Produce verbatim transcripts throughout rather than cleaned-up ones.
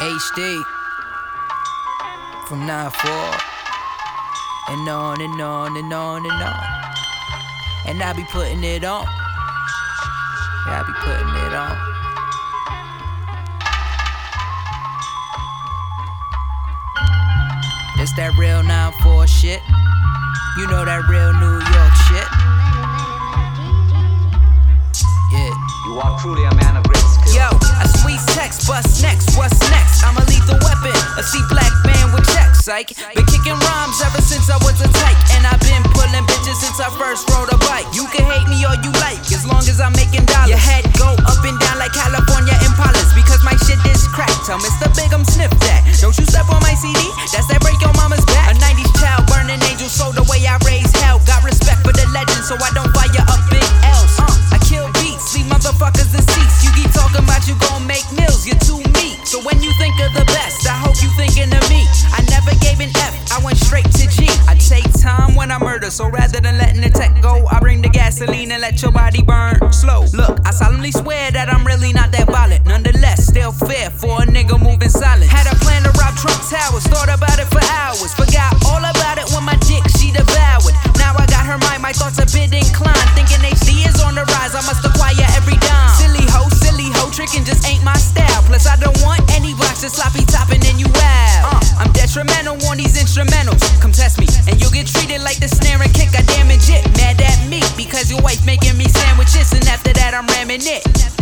H D from nine four and on and on and on and on. And I be putting it on. Yeah, I be putting it on. It's that real nine four shit. You know that real New York shit. Yeah. You are truly a man of great skill. Yo, a sweet text, bust next, what's next? I'm a lethal weapon, a C-black man with checks, psych. Been kicking rhymes ever since I was a tyke, and I've been pulling bitches since I first rode a bike. You can hate me all you like, as long as I'm making dollars. Your head go up and down like California Impalas, because my shit is crack. Tell Mister Big I'm sniff that. Don't you step on my C D, that's that break your mama's back. A nineties child, burning angel, so the way I raise hell. Got respect for the legend, so I don't fire up big L's. Uh, I kill beats, leave motherfuckers in seats. You keep talking about you gon' make mills, you're too meek. So when you think of the best, I hope you thinking of me. I never gave an F, I went straight to G. I take time when I murder, so rather than letting the tech go, I bring the gasoline and let your body burn slow. Look, I solemnly swear that I'm really not that violent. Nonetheless, still fair for a nigga moving silent. Had a plan to rob Trump Towers, thought about it for hours. Forgot all about it when my dick she devoured. Now I got her mind, my thoughts a bit inclined. Thinking H D is on the rise, I must acquire every dime. Silly hoe, silly hoe, tricking just ain't my style. Plus I don't want any blocks, just sloppy topping and you out. Uh, I'm detrimental on these instrumentals. Come test me, and you'll get treated like the snare and kick. I damage it, mad at me because your wife making me sandwiches, and after that I'm ramming it.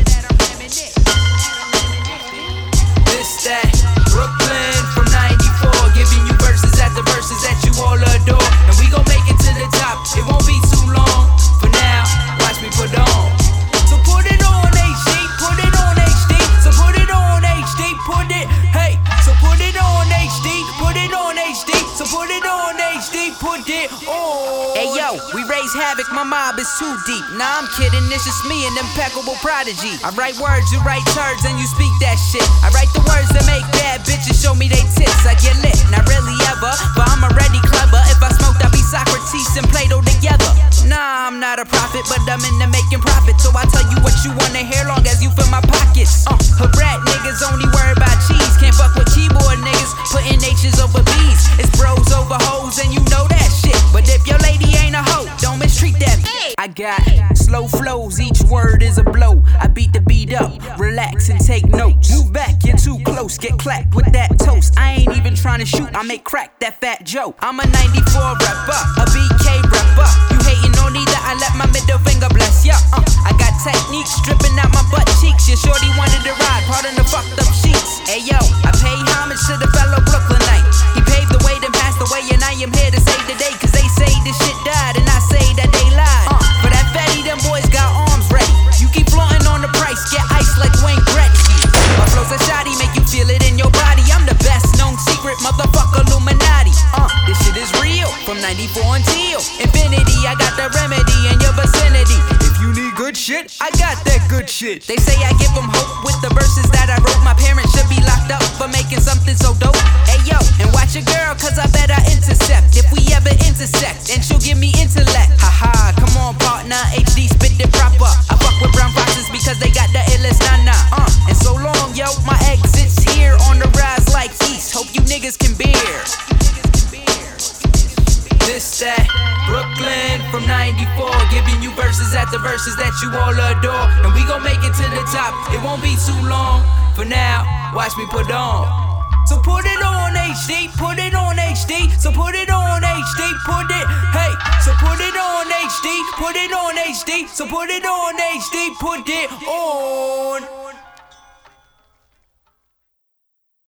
This that Brooklyn from ninety-four, giving you verses at the verses that you all adore, and we gon' make it to the top. It won't be too long. For now, watch me put on. So put it on H D, put it on H D. So put it on H D, put it. Hey, so put it on H D, put it on H D. So put it on H D, put it on. Hey yo, we raise havoc, my mob is too deep. Nah, I'm kidding, it's just me, an impeccable prodigy. I write words, you write turds, and you speak that shit. I write the words that make bad bitches show me they tits. I get lit, not really ever, but I'm already clever. If I smoked, I'd be Socrates and Plato together. Nah, I'm not a prophet, but I'm into making profit. So I tell you what you wanna hear, long as you fill my pockets. Uh, her rat niggas only worry about cheese. Can't fuck with keyboard niggas, putting H's over B's. It's bros over hoes, and you know that shit. But if your lady ain't a hoe, don't mistreat that bitch. I got slow flows, each word is a blow. I beat the beat up, relax and take notes. Move back, you're too close, get clapped with that toast. I ain't even trying to shoot, I make crack that fat joke. I'm a ninety-four rapper, a B K rapper. You hating on either, I let my middle finger bless ya. Uh, I got techniques stripping out my butt cheeks. Your shorty wanted to ride, pardon the fucked up sheets. Hey yo, I pay homage to the fellow Brooklynite. He paved the way, then passed away, and I am here to save the day. Cause they say this shit died, and I say that they lied. Uh, for that fatty, them boys got arms ready. You keep flaunting on the price, get ice like Wayne Gretzky. My flows are shoddy, make you feel it in your body. I'm the best known secret, motherfucker Illuminati. Uh, this shit is real, from ninety-four until infinity. I got the remedy in your vicinity. If you need good shit, I got that good shit. They say I give them hope with the verses that I wrote. My parents should be locked up for making something so dope. Hey yo, and watch your girl, cause I bet I intercept. If we ever intersect, and she'll give me intellect. Haha, come on partner, H D spit it proper. I fuck with brown foxes because they got the illest nana. Uh, and so long yo, my exit's here on the rise like east. Hope you niggas can bear. This that Brooklyn from ninety-four, giving you verses at the verses that you all adore, and we gon' make it to the top. It won't be too long. For now, watch me put on. So put it on H D, put it on H D. So put it on H D, put it. Hey, so put it on H D, put it on H D. So put it on H D, put it on.